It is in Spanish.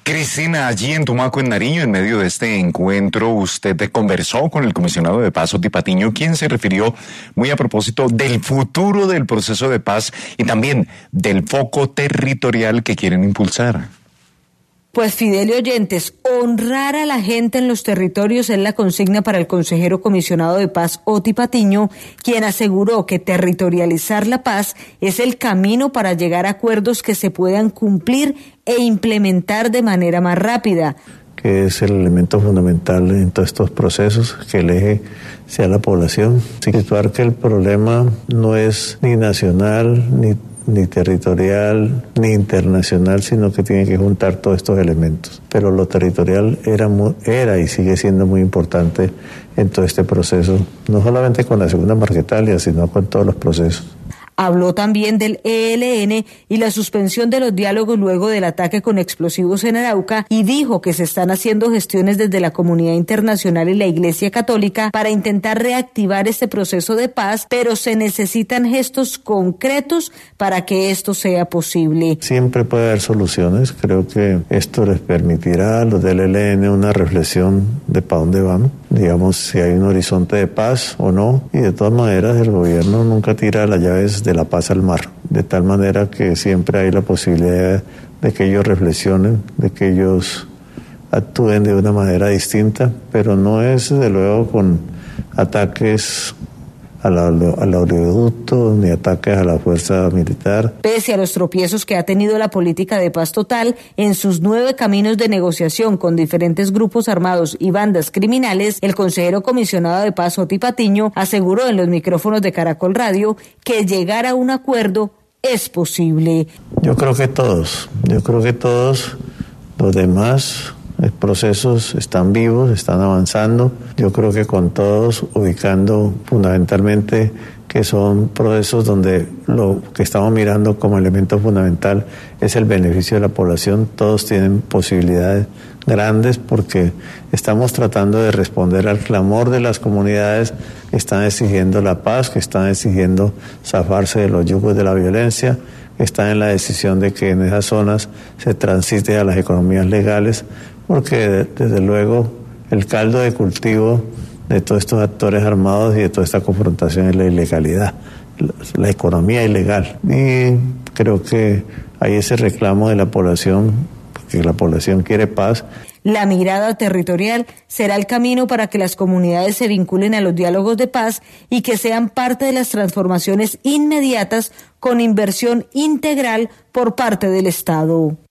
Cristina, allí en Tumaco, en Nariño, en medio de este encuentro, usted conversó con el comisionado de paz, Oti Patiño, quien se refirió muy a propósito del futuro del proceso de paz y también del foco territorial que quieren impulsar. Pues Fidel y oyentes, honrar a la gente en los territorios es la consigna para el consejero comisionado de paz Oti Patiño, quien aseguró que territorializar la paz es el camino para llegar a acuerdos que se puedan cumplir e implementar de manera más rápida. Que es el elemento fundamental en todos estos procesos, que el eje sea la población. Situar que el problema no es ni nacional, ni territorial, ni internacional, sino que tiene que juntar todos estos elementos. Pero lo territorial era y sigue siendo muy importante en todo este proceso, no solamente con la segunda Marquetalia, sino con todos los procesos. Habló también del ELN y la suspensión de los diálogos luego del ataque con explosivos en Arauca y dijo que se están haciendo gestiones desde la comunidad internacional y la Iglesia Católica para intentar reactivar este proceso de paz, pero se necesitan gestos concretos para que esto sea posible. Siempre puede haber soluciones. Creo que esto les permitirá a los del ELN una reflexión de para dónde van, digamos, si hay un horizonte de paz o no, y de todas maneras el gobierno nunca tira las llaves de la paz al mar, de tal manera que siempre hay la posibilidad de que ellos reflexionen, de que ellos actúen de una manera distinta, pero no es desde luego con ataques al oleoducto ni ataques a la fuerza militar. Pese a los tropiezos que ha tenido la política de paz total en sus 9 caminos de negociación con diferentes grupos armados y bandas criminales, el consejero comisionado de paz Oti Patiño aseguró en los micrófonos de Caracol Radio que llegar a un acuerdo es posible. Yo creo que todos los demás procesos están vivos, están avanzando. Yo creo que con todos, ubicando fundamentalmente que son procesos donde lo que estamos mirando como elemento fundamental es el beneficio de la población. Todos tienen posibilidades grandes porque estamos tratando de responder al clamor de las comunidades que están exigiendo la paz, que están exigiendo zafarse de los yugos de la violencia, que están en la decisión de que en esas zonas se transite a las economías legales, porque desde luego el caldo de cultivo de todos estos actores armados y de toda esta confrontación es la ilegalidad, la economía ilegal. Y creo que hay ese reclamo de la población, porque la población quiere paz. La mirada territorial será el camino para que las comunidades se vinculen a los diálogos de paz y que sean parte de las transformaciones inmediatas con inversión integral por parte del Estado.